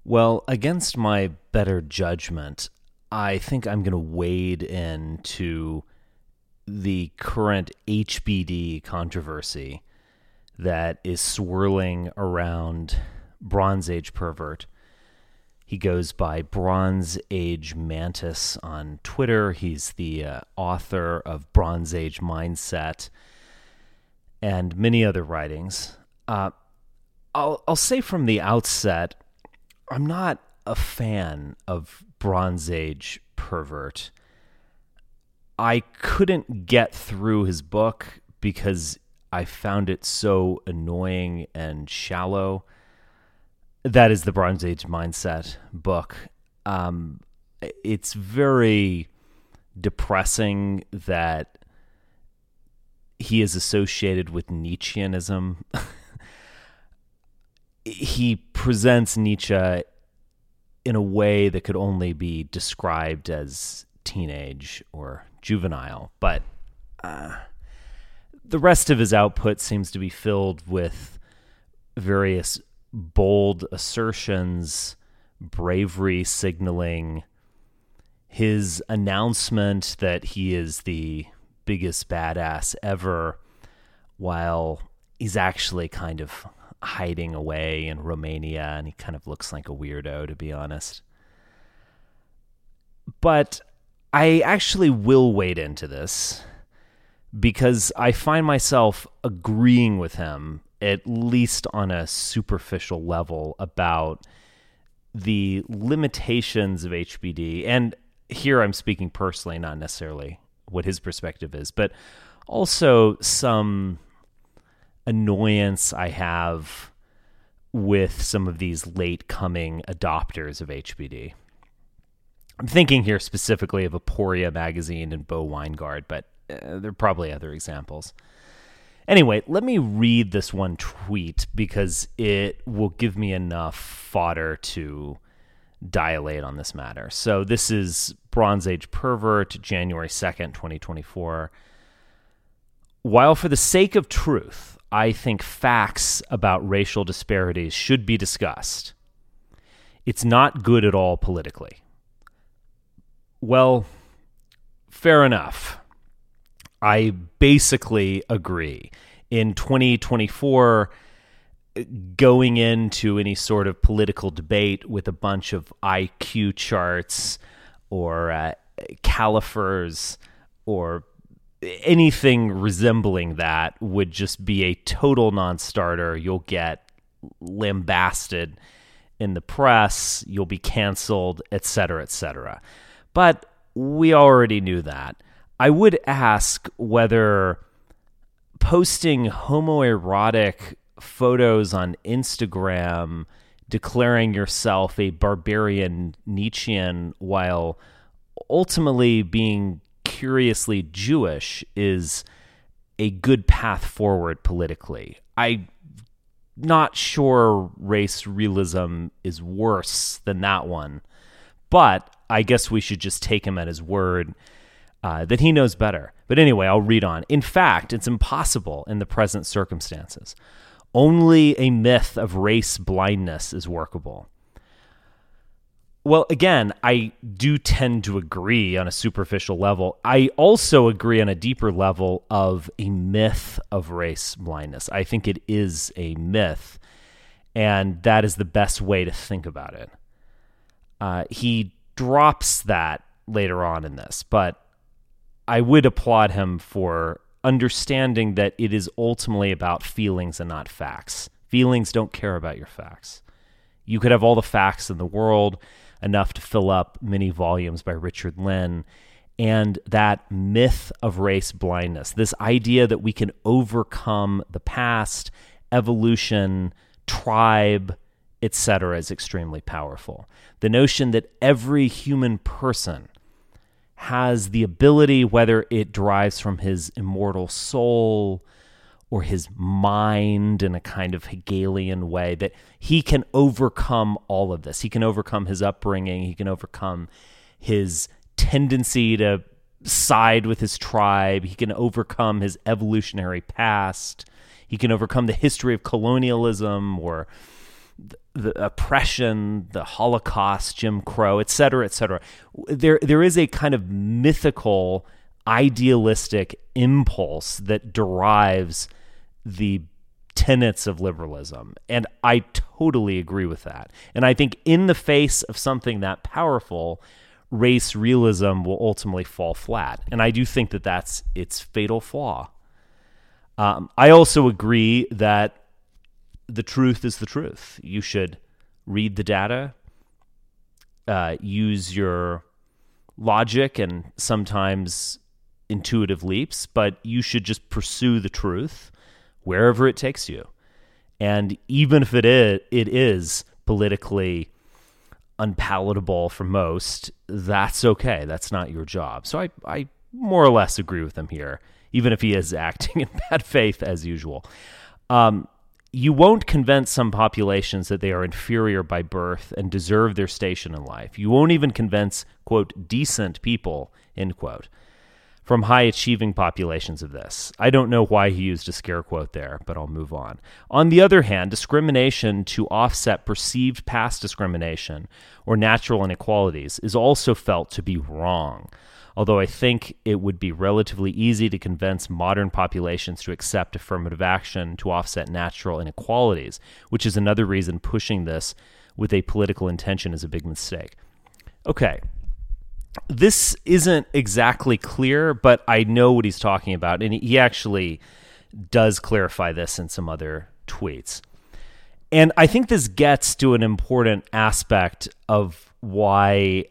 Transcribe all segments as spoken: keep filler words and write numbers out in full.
Well, against my better judgment, I think I'm going to wade into the current H B D controversy that is swirling around Bronze Age Pervert. He goes by Bronze Age Mantis on Twitter. He's the uh, author of Bronze Age Mindset and many other writings. Uh, I'll, I'll say from the outset, I'm not a fan of Bronze Age Pervert. I couldn't get through his book because I found it so annoying and shallow. That is the Bronze Age Mindset book. Um, it's very depressing that he is associated with Nietzscheanism. He presents Nietzsche in a way that could only be described as teenage or juvenile, but uh, the rest of his output seems to be filled with various bold assertions, bravery signaling, his announcement that he is the biggest badass ever, while he's actually kind of hiding away in Romania, and he kind of looks like a weirdo, to be honest. But I actually will wade into this because I find myself agreeing with him, at least on a superficial level, about the limitations of H B D. And here I'm speaking personally, not necessarily what his perspective is, but also some annoyance I have with some of these late coming adopters of H B D. I'm thinking here specifically of Aporia magazine and Bo Weingard, but uh, there are probably other examples. Anyway, let me read this one tweet because it will give me enough fodder to dilate on this matter. So this is Bronze Age Pervert, January second, twenty twenty-four. While for the sake of truth, I think facts about racial disparities should be discussed, it's not good at all politically. Well, fair enough. I basically agree. In twenty twenty-four, going into any sort of political debate with a bunch of I Q charts or uh, calipers or anything resembling that would just be a total non-starter. You'll get lambasted in the press, you'll be canceled, et cetera, et cetera. But we already knew that. I would ask whether posting homoerotic photos on Instagram declaring yourself a barbarian Nietzschean while ultimately being curiously Jewish is a good path forward politically. I'm not sure race realism is worse than that one, but I guess we should just take him at his word uh, that he knows better. But anyway, I'll read on. In fact, it's impossible in the present circumstances. Only a myth of race blindness is workable. Well, again, I do tend to agree on a superficial level. I also agree on a deeper level of a myth of race blindness. I think it is a myth, and that is the best way to think about it. Uh, he drops that later on in this, but I would applaud him for understanding that it is ultimately about feelings and not facts. Feelings don't care about your facts. You could have all the facts in the world, enough to fill up many volumes by Richard Lynn, and that myth of race blindness, this idea that we can overcome the past, evolution, tribe, et cetera, is extremely powerful. The notion that every human person has the ability, whether it derives from his immortal soul or his mind in a kind of Hegelian way, that he can overcome all of this. He can overcome his upbringing. He can overcome his tendency to side with his tribe. He can overcome his evolutionary past. He can overcome the history of colonialism or the oppression, the Holocaust, Jim Crow, et cetera, et cetera. There, there is a kind of mythical, idealistic impulse that derives the tenets of liberalism. And I totally agree with that. And I think in the face of something that powerful, race realism will ultimately fall flat. And I do think that that's its fatal flaw. Um, I also agree that the truth is the truth. You should read the data, uh, use your logic and sometimes intuitive leaps, but you should just pursue the truth wherever it takes you. And even if it is, it is politically unpalatable for most, that's okay. That's not your job. So I, I more or less agree with him here, even if he is acting in bad faith as usual. Um, You won't convince some populations that they are inferior by birth and deserve their station in life. You won't even convince, quote, decent people, end quote, from high-achieving populations of this. I don't know why he used a scare quote there, but I'll move on. On the other hand, discrimination to offset perceived past discrimination or natural inequalities is also felt to be wrong, although I think it would be relatively easy to convince modern populations to accept affirmative action to offset natural inequalities, which is another reason pushing this with a political intention is a big mistake. Okay, this isn't exactly clear, but I know what he's talking about, and he actually does clarify this in some other tweets. And I think this gets to an important aspect of why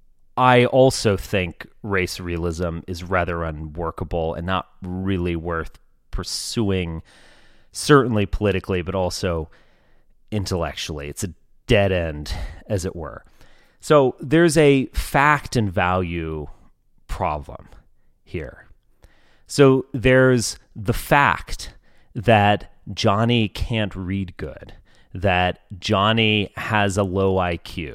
I also think race realism is rather unworkable and not really worth pursuing, certainly politically, but also intellectually. It's a dead end, as it were. So there's a fact and value problem here. So there's the fact that Johnny can't read good, that Johnny has a low I Q,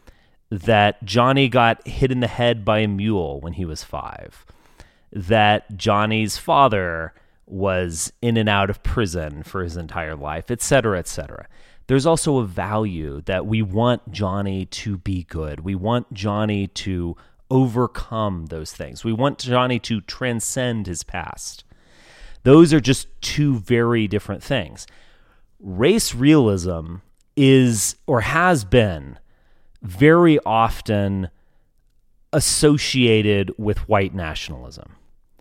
that Johnny got hit in the head by a mule when he was five, that Johnny's father was in and out of prison for his entire life, et cetera, et cetera. There's also a value that we want Johnny to be good. We want Johnny to overcome those things. We want Johnny to transcend his past. Those are just two very different things. Race realism is, or has been, very often associated with white nationalism.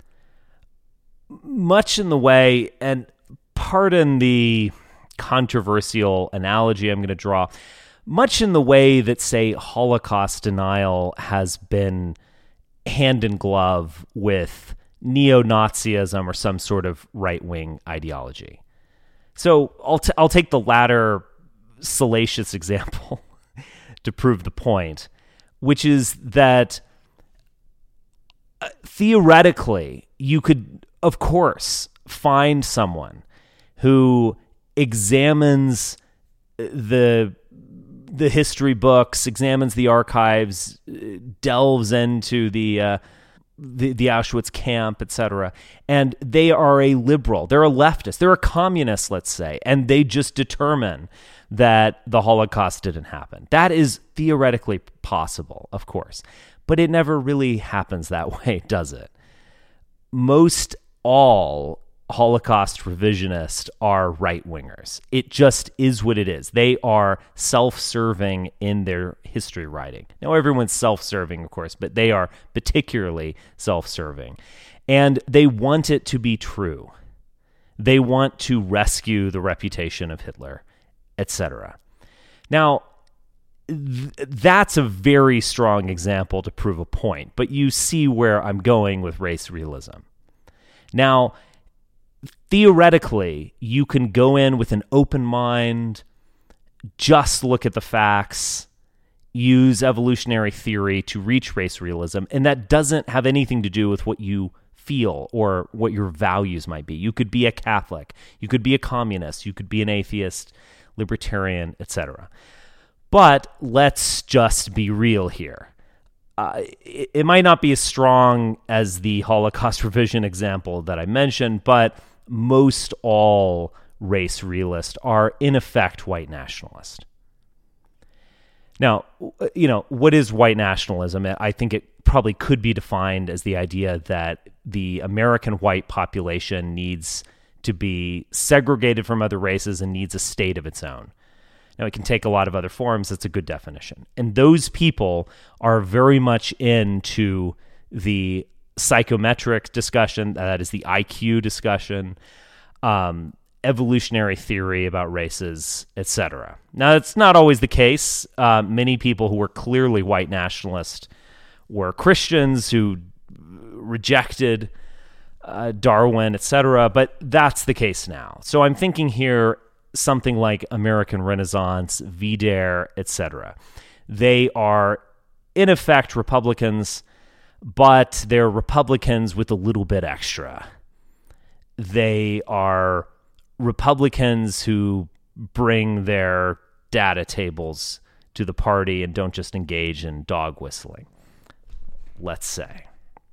Much in the way, and pardon the controversial analogy I'm going to draw, much in the way that, say, Holocaust denial has been hand in glove with neo-Nazism or some sort of right-wing ideology. So I'll, t- I'll take the latter salacious example to prove the point, which is that uh, theoretically, you could, of course, find someone who examines the the history books, examines the archives, delves into the uh, the, the Auschwitz camp, et cetera, and they are a liberal. They're a leftist. They're a communist, let's say, and they just determine that the Holocaust didn't happen. That is theoretically possible, of course, but it never really happens that way, does it? Most all Holocaust revisionists are right-wingers. It just is what it is. They are self-serving in their history writing. Now, everyone's self-serving, of course, but they are particularly self-serving. And they want it to be true. They want to rescue the reputation of Hitler, et cetera. Now, th- that's a very strong example to prove a point, but you see where I'm going with race realism. Now, theoretically, you can go in with an open mind, just look at the facts, use evolutionary theory to reach race realism, and that doesn't have anything to do with what you feel or what your values might be. You could be a Catholic, you could be a communist, you could be an atheist, libertarian, et cetera. But let's just be real here. Uh, it, it might not be as strong as the Holocaust revision example that I mentioned, but most all race realists are, in effect, white nationalists. Now, you know, what is white nationalism? I think it probably could be defined as the idea that the American white population needs to be segregated from other races and needs a state of its own. Now, it can take a lot of other forms. That's a good definition. And those people are very much into the psychometric discussion, that is the I Q discussion, um, evolutionary theory about races, et cetera. Now, that's not always the case. Uh, many people who were clearly white nationalists were Christians who rejected uh, Darwin, et cetera, but that's the case now. So I'm thinking here something like American Renaissance, V D A R E, et cetera. They are, in effect, Republicans, but they're Republicans with a little bit extra. They are Republicans who bring their data tables to the party and don't just engage in dog whistling, let's say.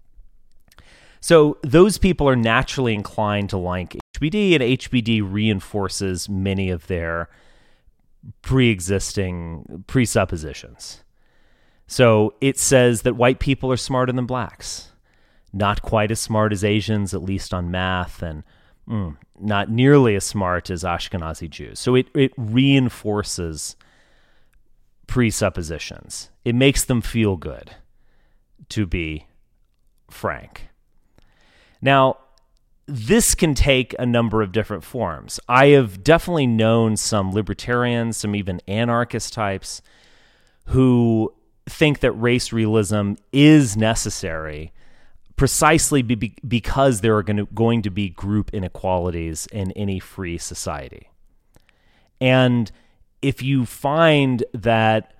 So those people are naturally inclined to like H B D, and H B D reinforces many of their pre-existing presuppositions. So it says that white people are smarter than blacks, not quite as smart as Asians, at least on math, and mm, not nearly as smart as Ashkenazi Jews. So it, it reinforces presuppositions. It makes them feel good, to be frank. Now, this can take a number of different forms. I have definitely known some libertarians, some even anarchist types, who think that race realism is necessary precisely be- because there are going to, going to be group inequalities in any free society. And if you find that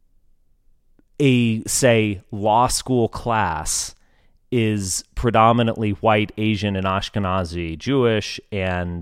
a, say, law school class is predominantly white, Asian, and Ashkenazi Jewish, and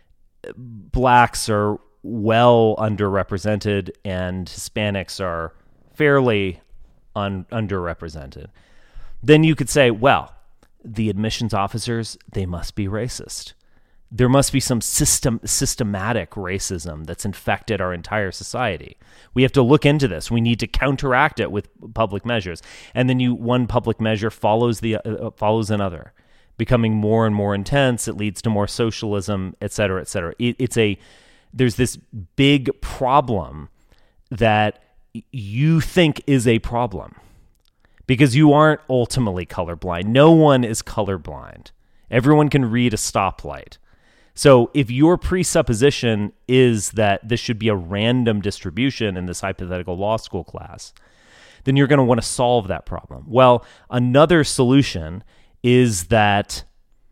blacks are well underrepresented and Hispanics are fairly un- underrepresented, then you could say, well, the admissions officers, they must be racist. There must be some system systematic racism that's infected our entire society. We have to look into this. We need to counteract it with public measures. And then you one public measure follows the uh, follows another, becoming more and more intense. It leads to more socialism, et cetera, et cetera. It, it's a there's this big problem that you think is a problem because you aren't ultimately colorblind. No one is colorblind. Everyone can read a stoplight. So if your presupposition is that this should be a random distribution in this hypothetical law school class, then you're going to want to solve that problem. Well, another solution is that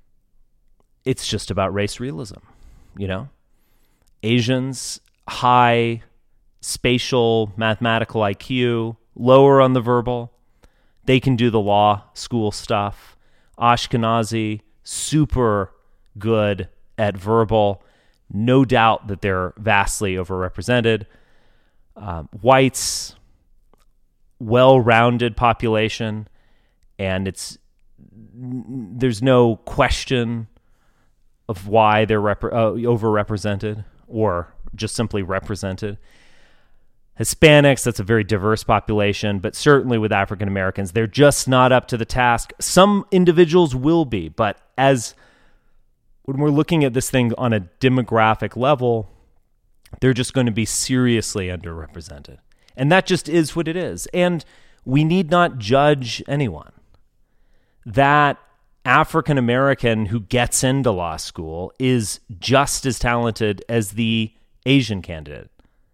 it's just about race realism, you know? Asians, high spatial mathematical I Q, lower on the verbal. They can do the law school stuff. Ashkenazi, super good at verbal. No doubt that they're vastly overrepresented. Um, whites, well-rounded population, and it's there's no question of why they're rep- uh, overrepresented or just simply represented. Hispanics, that's a very diverse population, but certainly with African Americans, they're just not up to the task. Some individuals will be, but as when we're looking at this thing on a demographic level, they're just going to be seriously underrepresented. And that just is what it is. And we need not judge anyone. That African American who gets into law school is just as talented as the Asian candidate.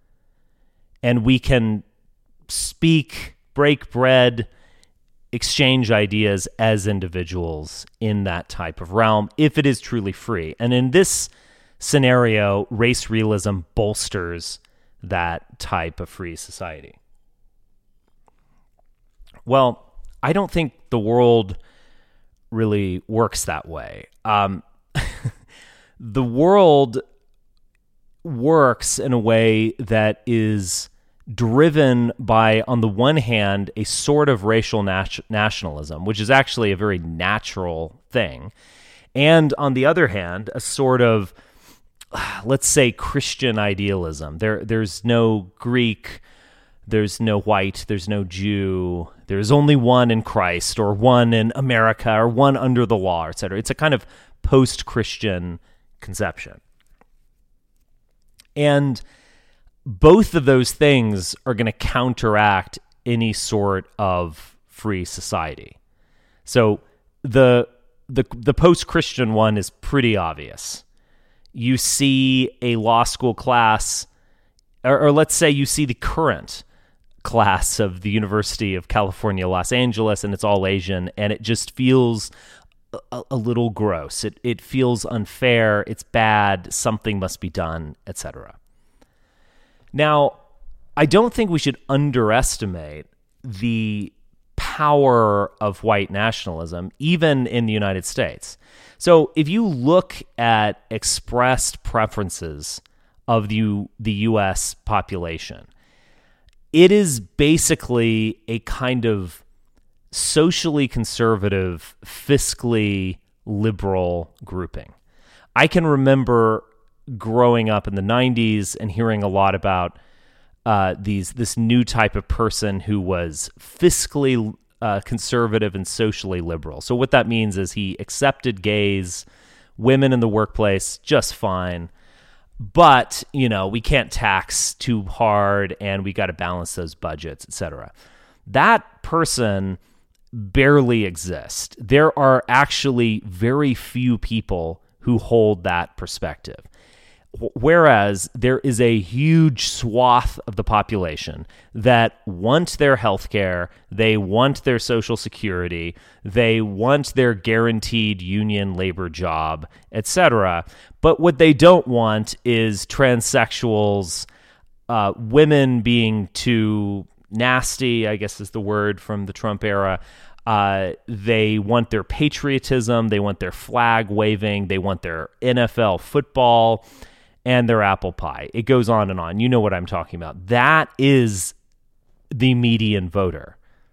And we can speak, break bread, exchange ideas as individuals in that type of realm if it is truly free. And in this scenario, race realism bolsters that type of free society. Well, I don't think the world really works that way. Um, the world works in a way that is driven by, on the one hand, a sort of racial nat- nationalism, which is actually a very natural thing, and on the other hand, a sort of, let's say, Christian idealism. There, there's no Greek, there's no white, there's no Jew, there's only one in Christ, or one in America, or one under the law, et cetera. It's a kind of post-Christian conception. And both of those things are going to counteract any sort of free society. So the the the post-Christian one is pretty obvious. You see a law school class, or, or let's say you see the current class of the University of California, Los Angeles, and it's all Asian, and it just feels a, a little gross. It it feels unfair. It's bad. Something must be done, et cetera. Now, I don't think we should underestimate the power of white nationalism, even in the United States. So if you look at expressed preferences of the, the U S population, it is basically a kind of socially conservative, fiscally liberal grouping. I can remember growing up in the nineties and hearing a lot about uh, these this new type of person who was fiscally uh, conservative and socially liberal. So what that means is he accepted gays, women in the workplace, just fine. But, you know, we can't tax too hard and we got to balance those budgets, et cetera. That person barely exists. There are actually very few people who hold that perspective. Whereas there is a huge swath of the population that want their health care, they want their social security, they want their guaranteed union labor job, et cetera. But what they don't want is transsexuals, uh, women being too nasty, I guess is the word from the Trump era. Uh, they want their patriotism, they want their flag waving, they want their N F L football, and their apple pie. It goes on and on. You know what I'm talking about. That is the median voter.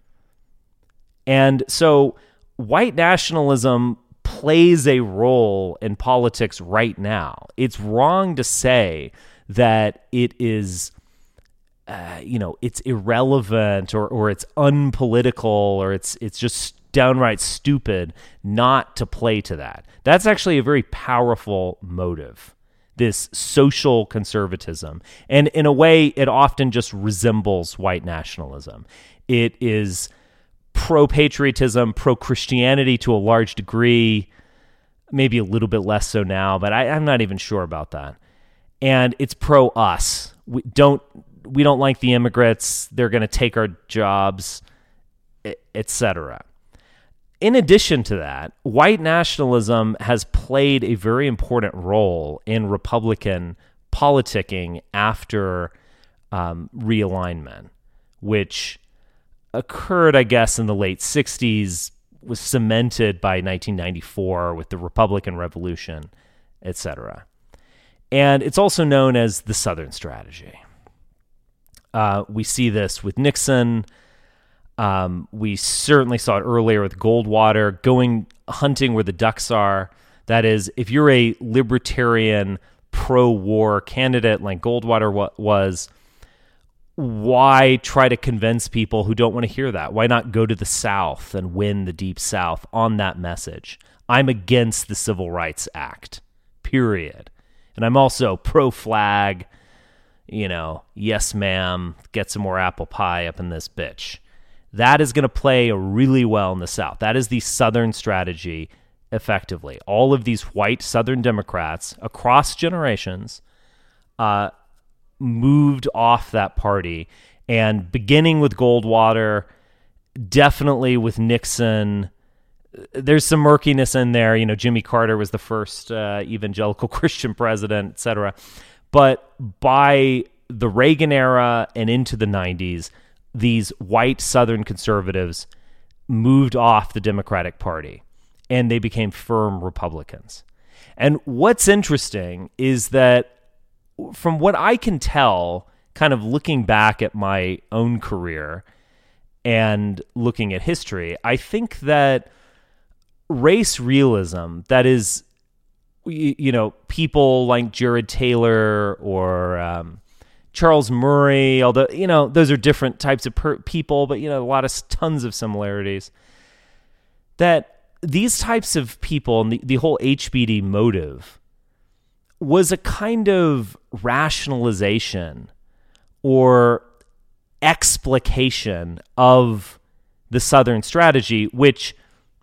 And so white nationalism plays a role in politics right now. It's wrong to say that it is, uh, you know, it's irrelevant or or it's unpolitical or it's it's just downright stupid not to play to that. That's actually a very powerful motive. This social conservatism. And in a way, it often just resembles white nationalism. It is pro-patriotism, pro-Christianity to a large degree, maybe a little bit less so now, but I, I'm not even sure about that. And it's pro-us. We don't, we don't like the immigrants. They're going to take our jobs, et cetera. In addition to that, white nationalism has played a very important role in Republican politicking after um, realignment, which occurred, I guess, in the late sixties, was cemented by nineteen ninety-four with the Republican Revolution, et cetera. And it's also known as the Southern Strategy. Uh, we see this with Nixon. Um, we certainly saw it earlier with Goldwater, going hunting where the ducks are. That is, if you're a libertarian pro-war candidate like Goldwater wa- was, why try to convince people who don't want to hear that? Why not go to the South and win the Deep South on that message? I'm against the Civil Rights Act, period. And I'm also pro-flag, you know, yes ma'am, get some more apple pie up in this bitch. That is going to play really well in the South. That is the Southern strategy, effectively. All of these white Southern Democrats across generations uh, moved off that party. And beginning with Goldwater, definitely with Nixon, there's some murkiness in there. You know, Jimmy Carter was the first uh, evangelical Christian president, et cetera. But by the Reagan era and into the nineties, these white Southern conservatives moved off the Democratic Party and they became firm Republicans. And what's interesting is that from what I can tell, kind of looking back at my own career and looking at history, I think that race realism, that is, you know, people like Jared Taylor or um, Charles Murray, although, you know, those are different types of per- people, but, you know, a lot of tons of similarities. That these types of people and the, the whole H B D motive was a kind of rationalization or explication of the Southern strategy, which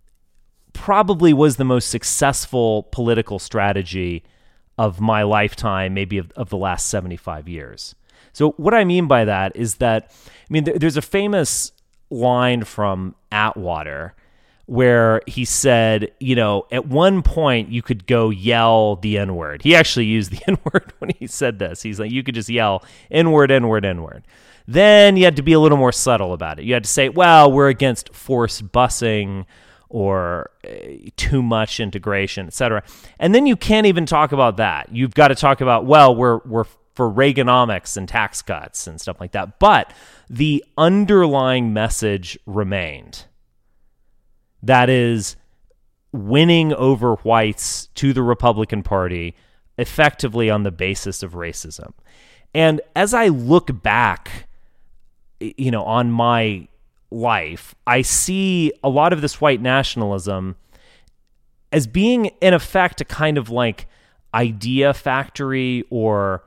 probably was the most successful political strategy of my lifetime, maybe of, of the last seventy-five years. So what I mean by that is that, I mean, there, there's a famous line from Atwater where he said, you know, at one point you could go yell the N-word. He actually used the N-word when he said this. He's like, you could just yell N-word, N-word, N-word. Then you had to be a little more subtle about it. You had to say, well, we're against forced busing or uh, too much integration, et cetera. And then you can't even talk about that. You've got to talk about, well, we're we're for Reaganomics and tax cuts and stuff like that. But the underlying message remained. That is winning over whites to the Republican Party effectively on the basis of racism. And as I look back, you know, on my life, I see a lot of this white nationalism as being, in effect, a kind of like idea factory or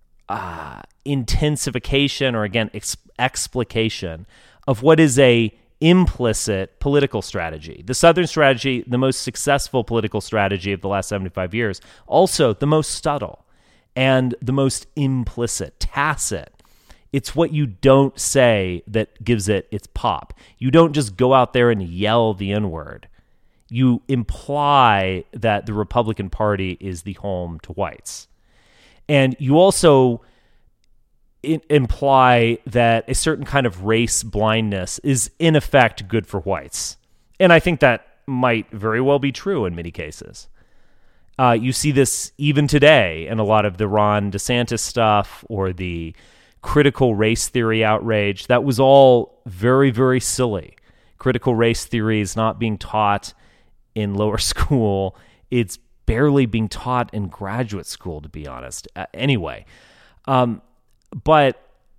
uh, intensification or, again, ex- explication of what is a implicit political strategy. The Southern strategy, the most successful political strategy of the last seventy-five years, also the most subtle and the most implicit, tacit. It's what you don't say that gives it its pop. You don't just go out there and yell the N-word. You imply that the Republican Party is the home to whites. And you also I- imply that a certain kind of race blindness is in effect good for whites. And I think that might very well be true in many cases. Uh, you see this even today in a lot of the Ron DeSantis stuff or the critical race theory outrage. That was all very, very silly. Critical race theory is not being taught in lower school. It's barely being taught in graduate school, to be honest. Uh, anyway, um, but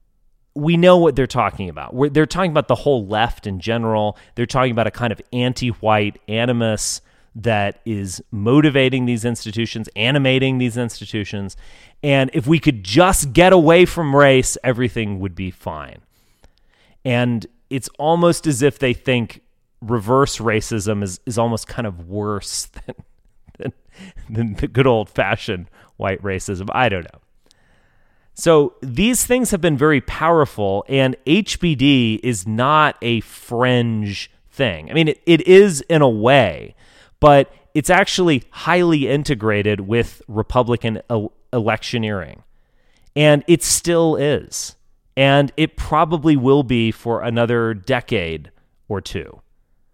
we know what they're talking about. We're, they're talking about the whole left in general. They're talking about a kind of anti-white animus that is motivating these institutions, animating these institutions. And if we could just get away from race, everything would be fine. And it's almost as if they think reverse racism is, is almost kind of worse than, than, than the good old-fashioned white racism. I don't know. So these things have been very powerful, and H B D is not a fringe thing. I mean, it, it is in a way, but it's actually highly integrated with Republican el- electioneering. And it still is. And it probably will be for another decade or two.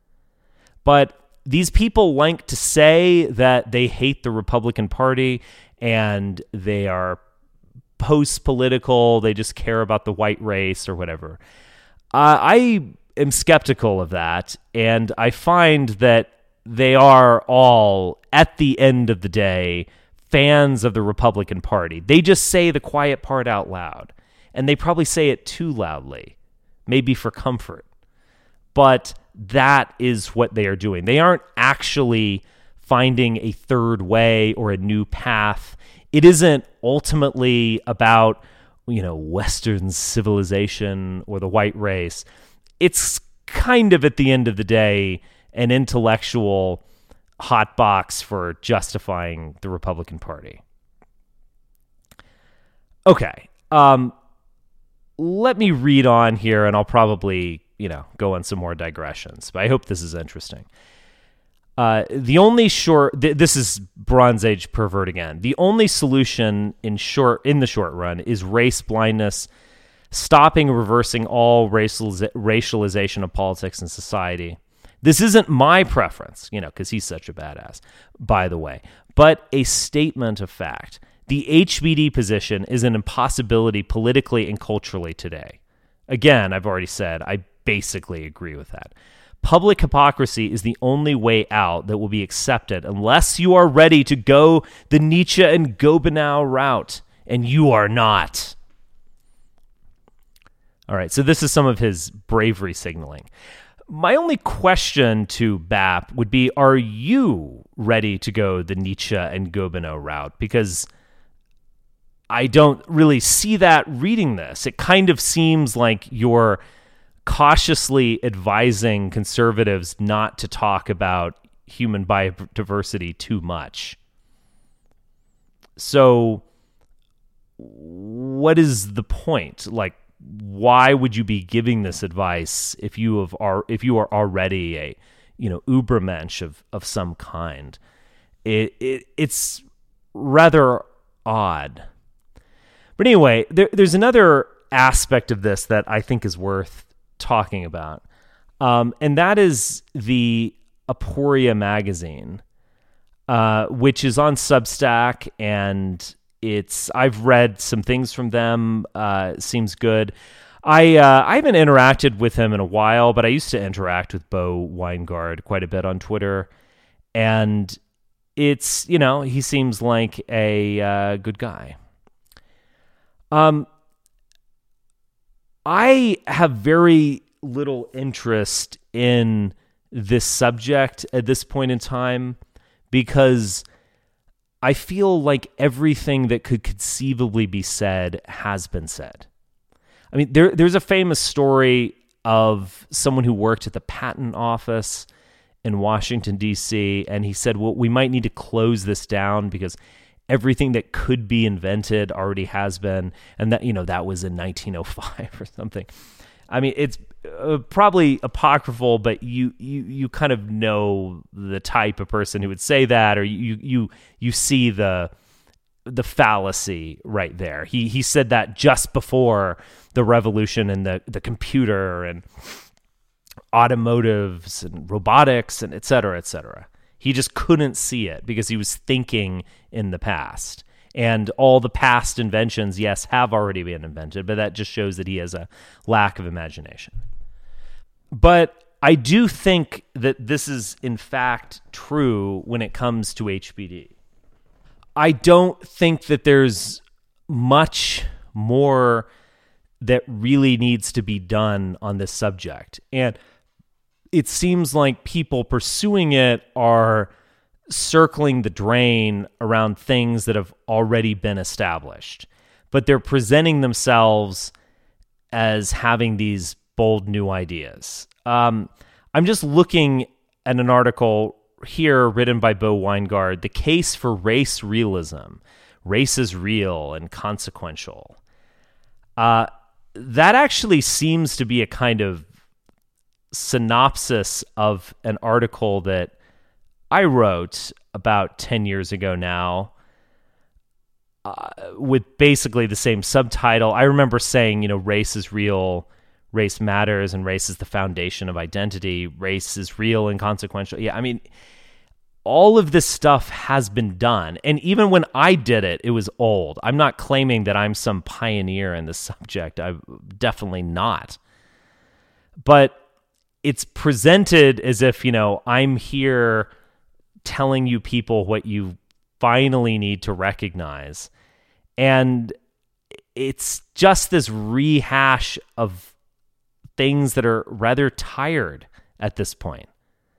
But these people like to say that they hate the Republican Party and they are post-political, they just care about the white race or whatever. Uh, I am skeptical of that, and I find that they are all, at the end of the day, fans of the Republican Party. They just say the quiet part out loud, and they probably say it too loudly, maybe for comfort. But that is what they are doing. They aren't actually finding a third way or a new path. It isn't ultimately about, you know, Western civilization or the white race. It's kind of, at the end of the day, an intellectual hot box for justifying the Republican Party. Okay. Um, let me read on here, and I'll probably, you know, go on some more digressions, but I hope this is interesting. Uh, the only short, th- this is Bronze Age pervert again. The only solution in short, in the short run is race blindness, stopping, reversing all racializ- racialization of politics and society. This isn't my preference, you know, because he's such a badass, by the way, but a statement of fact. The H B D position is an impossibility politically and culturally today. Again, I've already said I basically agree with that. Public hypocrisy is the only way out that will be accepted unless you are ready to go the Nietzsche and Gobineau route, and you are not. All right, so this is some of his bravery signaling. My only question to B A P would be, are you ready to go the Nietzsche and Gobineau route? Because I don't really see that reading this. It kind of seems like you're cautiously advising conservatives not to talk about human biodiversity too much. So what is the point? Like, why would you be giving this advice if you have are if you are already a, you know, Ubermensch of of some kind? It, it it's rather odd. But anyway, there, there's another aspect of this that I think is worth talking about, um, and that is the Aporia magazine, uh, which is on Substack, and it's I've read some things from them. Uh, seems good. I uh, I haven't interacted with him in a while, but I used to interact with Bo Winegard quite a bit on Twitter, and it's, you know, he seems like a uh, good guy. Um, I have very little interest in this subject at this point in time because I feel like everything that could conceivably be said has been said. I mean, there there's a famous story of someone who worked at the patent office in Washington, D C, and he said, well, we might need to close this down because everything that could be invented already has been, and that, you know, that was in nineteen oh five or something. I mean, it's uh, probably apocryphal, but you, you you kind of know the type of person who would say that, or you you you see the the fallacy right there. He he said that just before the revolution and the the computer and automotives and robotics and et cetera, et cetera. He just couldn't see it because he was thinking in the past. And all the past inventions, yes, have already been invented, but that just shows that he has a lack of imagination. But I do think that this is, in fact, true when it comes to H B D. I don't think that there's much more that really needs to be done on this subject. And it seems like people pursuing it are circling the drain around things that have already been established, but they're presenting themselves as having these bold new ideas. Um, I'm just looking at an article here written by Bo Winegard, The Case for Race Realism. Race is real and consequential. Uh, that actually seems to be a kind of synopsis of an article that I wrote about ten years ago now, uh, with basically the same subtitle. I remember saying, you know, race is real, race matters, and race is the foundation of identity. Race is real and consequential. Yeah, I mean, all of this stuff has been done. And even when I did it, it was old. I'm not claiming that I'm some pioneer in this subject. I'm definitely not. But it's presented as if, you know, I'm here telling you people what you finally need to recognize. And it's just this rehash of things that are rather tired at this point.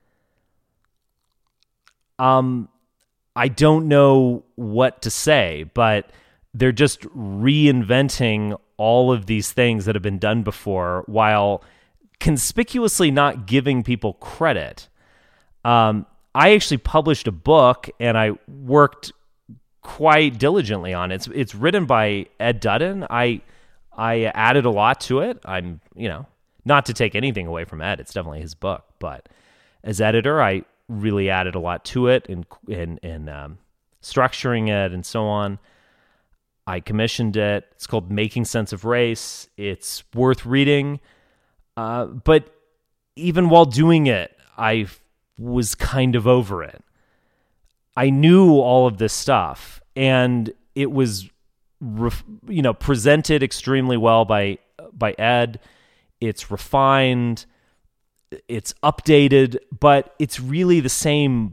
Um, I don't know what to say, but they're just reinventing all of these things that have been done before while conspicuously not giving people credit. Um, I actually published a book, and I worked quite diligently on it. It's it's written by Ed Dudden. I I added a lot to it. I'm, you know, not to take anything away from Ed. It's definitely his book, but as editor, I really added a lot to it in in in um, structuring it and so on. I commissioned it. It's called Making Sense of Race. It's worth reading, uh, but even while doing it, I was kind of over it. I knew all of this stuff, and it was, ref, you know, presented extremely well by by Ed. It's refined, it's updated, but it's really the same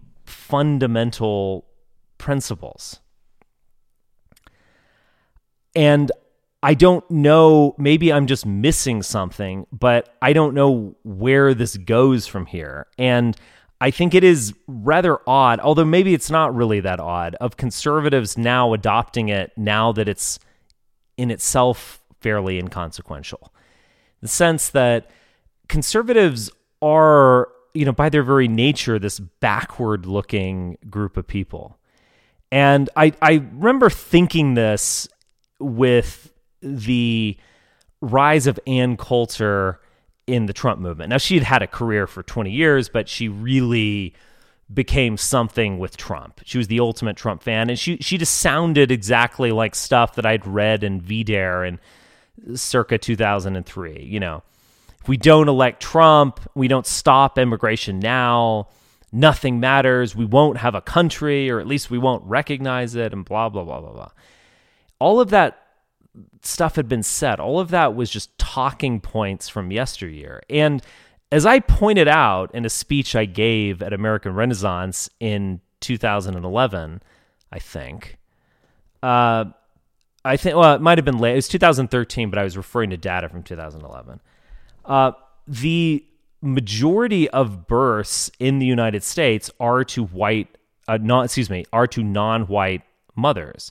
fundamental principles. And I don't know, maybe I'm just missing something, but I don't know where this goes from here. And I think it is rather odd, although maybe it's not really that odd, of conservatives now adopting it now that it's in itself fairly inconsequential. The sense that conservatives are, you know, by their very nature, this backward-looking group of people. And I, I remember thinking this with the rise of Ann Coulter in the Trump movement. Now, she'd had a career for twenty years, but she really became something with Trump. She was the ultimate Trump fan, and she she just sounded exactly like stuff that I'd read in V Dare in circa two thousand three. You know, if we don't elect Trump, we don't stop immigration now, nothing matters, we won't have a country, or at least we won't recognize it, and blah, blah, blah, blah, blah. All of that stuff had been said. All of that was just talking points from yesteryear. And as I pointed out in a speech I gave at American Renaissance in two thousand eleven, I think, uh, I think, well, it might have been late. It was two thousand thirteen, but I was referring to data from two thousand eleven. Uh, the majority of births in the United States are to white, uh, non, excuse me, are to non-white mothers.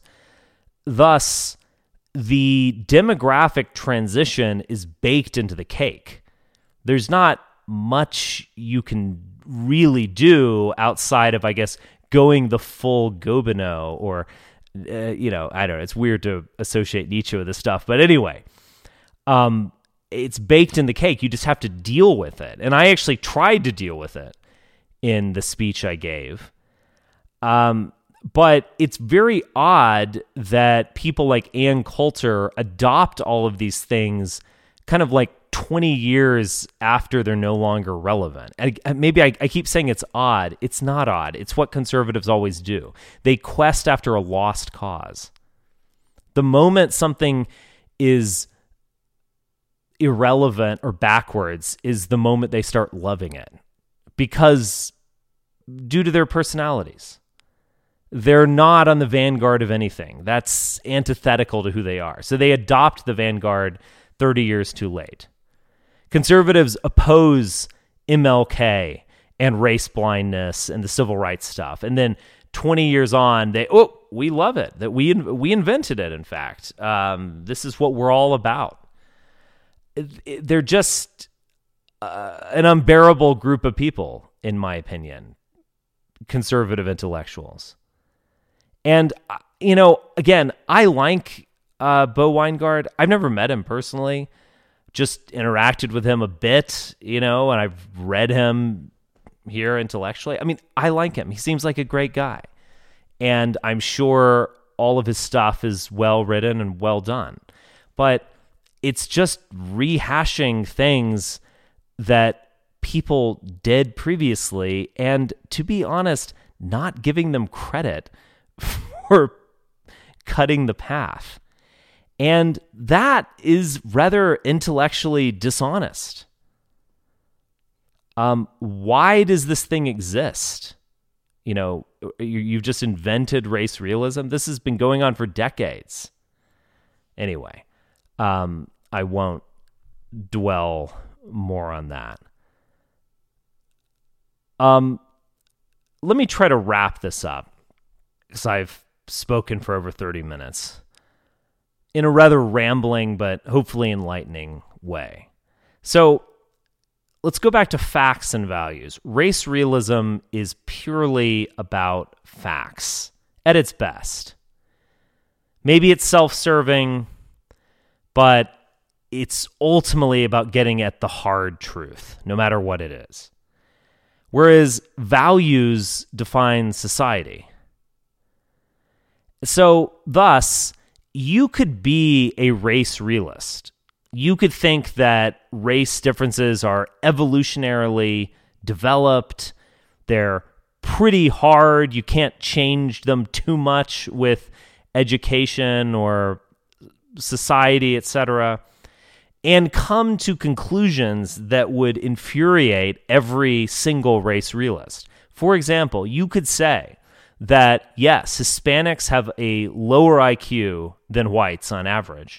Thus, the demographic transition is baked into the cake. There's not much you can really do outside of, I guess, going the full Gobineau or, uh, you know, I don't know. It's weird to associate Nietzsche with this stuff. But anyway, um, it's baked in the cake. You just have to deal with it. And I actually tried to deal with it in the speech I gave. Um, but it's very odd that people like Ann Coulter adopt all of these things kind of like twenty years after they're no longer relevant. And maybe I, I keep saying it's odd. It's not odd. It's what conservatives always do. They quest after a lost cause. The moment something is irrelevant or backwards is the moment they start loving it, because due to their personalities, they're not on the vanguard of anything. That's antithetical to who they are. So they adopt the vanguard thirty years too late. Conservatives oppose M L K and race blindness and the civil rights stuff. And then twenty years on, they, oh, we love it. That we we invented it, in fact. Um, this is what we're all about. They're just uh, an unbearable group of people, in my opinion, conservative intellectuals. And, you know, again, I like uh, Bo Winegard. I've never met him personally, just interacted with him a bit, you know, and I've read him here intellectually. I mean, I like him. He seems like a great guy. And I'm sure all of his stuff is well written and well done. But it's just rehashing things that people did previously, and to be honest, not giving them credit for cutting the path. And that is rather intellectually dishonest. Um, why does this thing exist? You know, you, you've just invented race realism. This has been going on for decades. Anyway, um, I won't dwell more on that. Um, let me try to wrap this up, because I've spoken for over thirty minutes in a rather rambling but hopefully enlightening way. So let's go back to facts and values. Race realism is purely about facts at its best. Maybe it's self-serving, but it's ultimately about getting at the hard truth, no matter what it is. Whereas values define society. So, thus, you could be a race realist. You could think that race differences are evolutionarily developed. They're pretty hard. You can't change them too much with education or society, et cetera, and come to conclusions that would infuriate every single race realist. For example, you could say that, yes, Hispanics have a lower I Q than whites on average,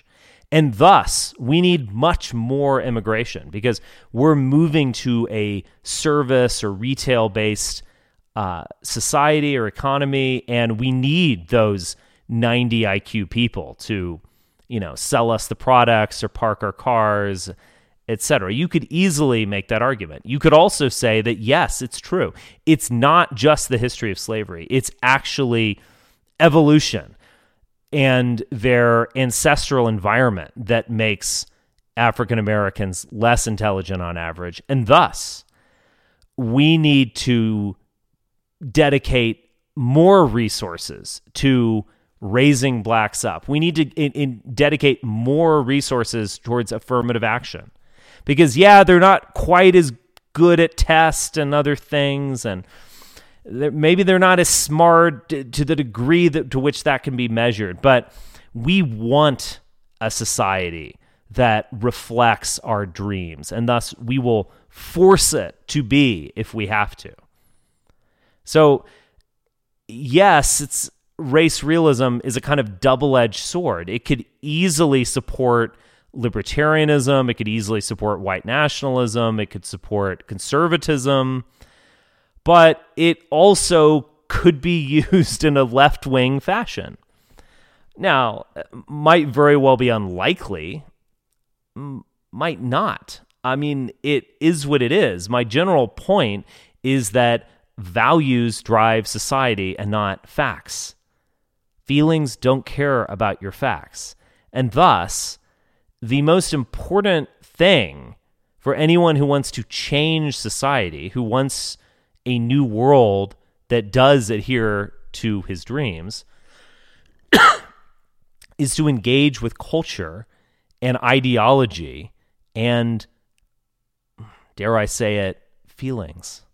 And thus, we need much more immigration because we're moving to a service or retail-based uh, society or economy, and we need those ninety I Q people to, you know, sell us the products or park our cars, et cetera. You could easily make that argument. You could also say that, yes, it's true. It's not just the history of slavery. It's actually evolution and their ancestral environment that makes African Americans less intelligent on average. And thus, we need to dedicate more resources to raising blacks up. We need to in, in dedicate more resources towards affirmative action. Because, yeah, they're not quite as good at tests and other things, and they're, maybe they're not as smart to, to the degree that, to which that can be measured. But we want a society that reflects our dreams, and thus we will force it to be if we have to. So, yes, it's race realism is a kind of double-edged sword. It could easily support libertarianism, it could easily support white nationalism, it could support conservatism, but it also could be used in a left-wing fashion. Now, might very well be unlikely, might not. I mean, it is what it is. My general point is that values drive society and not facts. Feelings don't care about your facts. And thus, the most important thing for anyone who wants to change society, who wants a new world that does adhere to his dreams, is to engage with culture and ideology and, dare I say it, feelings.